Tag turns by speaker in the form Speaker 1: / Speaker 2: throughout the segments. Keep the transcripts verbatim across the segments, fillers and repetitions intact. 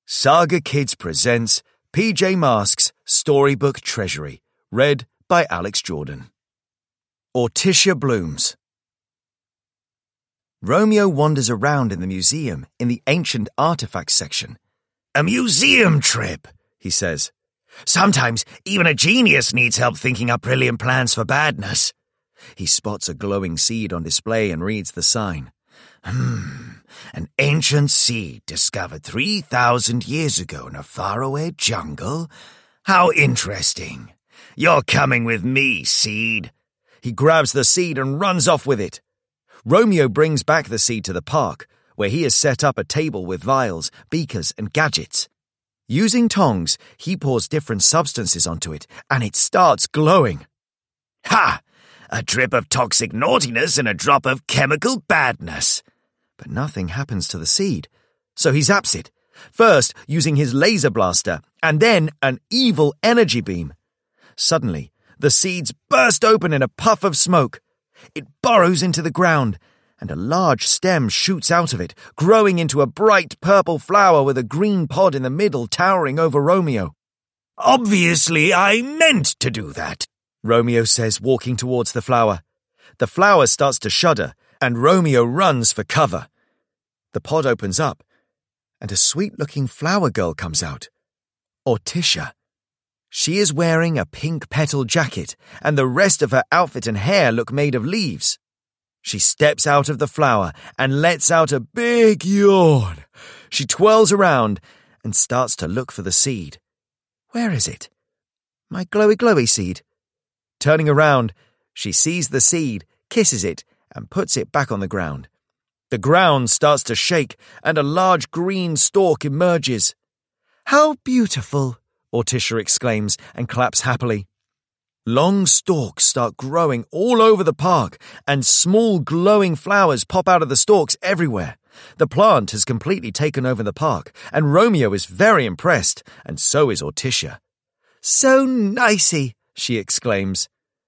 Speaker 1: Saga Kids presents P J Masks' Storybook Treasury, read by Alex Jordan. Orticia blooms. Romeo wanders around in the museum in the ancient artifacts section. "A museum trip," he says. "Sometimes even a genius needs help thinking up brilliant plans for badness." He spots a glowing seed on display and reads the sign. Hmm, an ancient seed discovered three thousand years ago in a faraway jungle? How interesting. You're coming with me, seed. He grabs the seed and runs off with it. Romeo brings back the seed to the park, where he has set up a table with vials, beakers, and gadgets. Using tongs, he pours different substances onto it, and it starts glowing. Ha! A drip of toxic naughtiness and a drop of chemical badness. But nothing happens to the seed, so he zaps it, first using his laser blaster, and then an evil energy beam. Suddenly, the seeds burst open in a puff of smoke. It burrows into the ground, and a large stem shoots out of it, growing into a bright purple flower with a green pod in the middle towering over Romeo. "Obviously, I meant to do that," Romeo says, walking towards the flower. The flower starts to shudder, and Romeo runs for cover. The pod opens up, and a sweet-looking flower girl comes out. Orticia. She is wearing a pink petal jacket, and the rest of her outfit and hair look made of leaves. She steps out of the flower and lets out a big yawn. She twirls around and starts to look for the seed. Where is it? My glowy glowy seed. Turning around, she sees the seed, kisses it, and puts it back on the ground. The ground starts to shake, and a large green stalk emerges. "How beautiful!" Orticia exclaims and claps happily. Long stalks start growing all over the park, and small glowing flowers pop out of the stalks everywhere. The plant has completely taken over the park, and Romeo is very impressed, and so is Orticia. "So nicey!" she exclaims.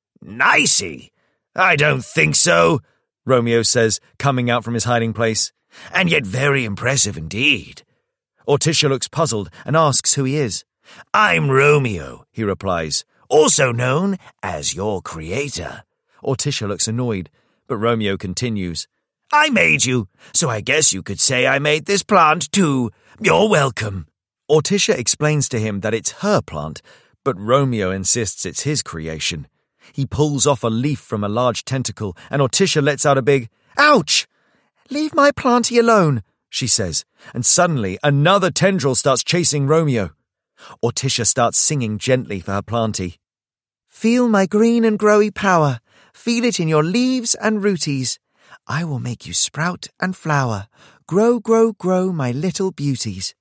Speaker 1: "Nicey? I don't think so," Romeo says, coming out from his hiding place. "And yet very impressive indeed." Orticia looks puzzled and asks who he is. "I'm Romeo," he replies, "also known as your creator." Orticia looks annoyed, but Romeo continues. "I made you, so I guess you could say I made this plant too. You're welcome." Orticia explains to him that it's her plant, but Romeo insists it's his creation. He pulls off a leaf from a large tentacle, and Orticia lets out a big, "Ouch! Leave my planty alone," she says, and suddenly another tendril starts chasing Romeo. Orticia starts singing gently for her planty. "Feel my green and growy power, feel it in your leaves and rooties. I will make you sprout and flower, grow, grow, grow, my little beauties."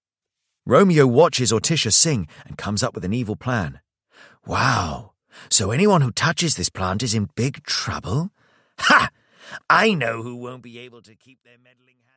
Speaker 1: Romeo watches Orticia sing and comes up with an evil plan. "Wow! So anyone who touches this plant is in big trouble? Ha! I know who won't be able to keep their meddling hands."